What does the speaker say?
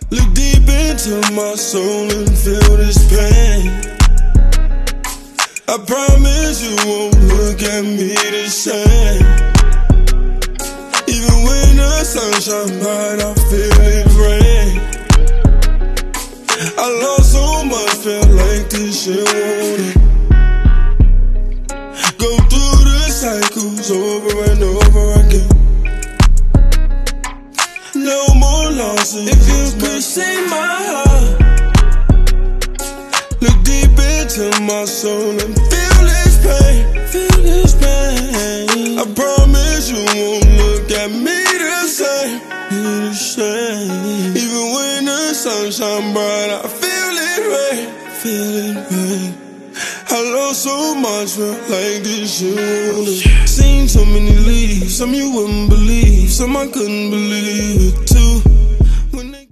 Look deep into my soul and feel this pain. I promise you won't look at me the same. Even when the sun shines bright, I feel it rain. I lost so much, feel like this shit won't end. Go through the cycles over and over again. No more losses. If you could see my heart, look deep into my soul and feel this pain. Feel this pain. I promise you won't look at me the same. The same. Even when the sun shines bright, I feel it rain. Feel it rain. I lost so much, felt like this shit. Seen so many leaves, some you wouldn't believe, some I couldn't believe it too.